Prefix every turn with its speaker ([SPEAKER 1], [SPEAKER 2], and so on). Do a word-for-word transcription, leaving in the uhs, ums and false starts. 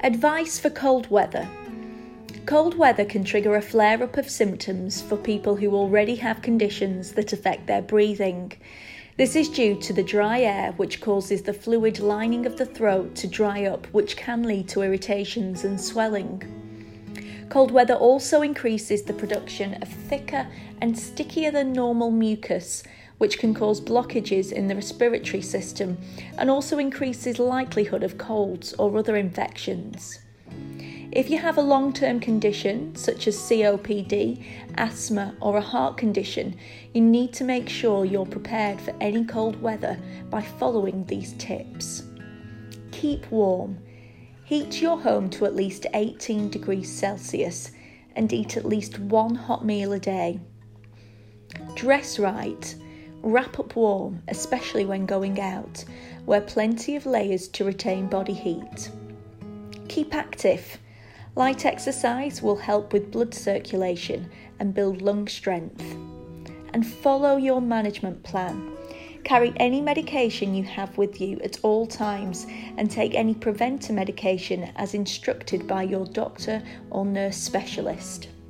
[SPEAKER 1] Advice for cold weather. Cold weather can trigger a flare-up of symptoms for people who already have conditions that affect their breathing. This is due to the dry air, which causes the fluid lining of the throat to dry up, which can lead to irritations and swelling. Cold weather also increases the production of thicker and stickier than normal mucus, which can cause blockages in the respiratory system and also increases likelihood of colds or other infections. If you have a long-term condition such as C O P D, asthma or a heart condition, you need to make sure you're prepared for any cold weather by following these tips. Keep warm. Heat your home to at least eighteen degrees Celsius and eat at least one hot meal a day. Dress right. Wrap up warm, especially when going out. Wear plenty of layers to retain body heat. Keep active. Light exercise will help with blood circulation and build lung strength. And follow your management plan. Carry any medication you have with you at all times and take any preventer medication as instructed by your doctor or nurse specialist.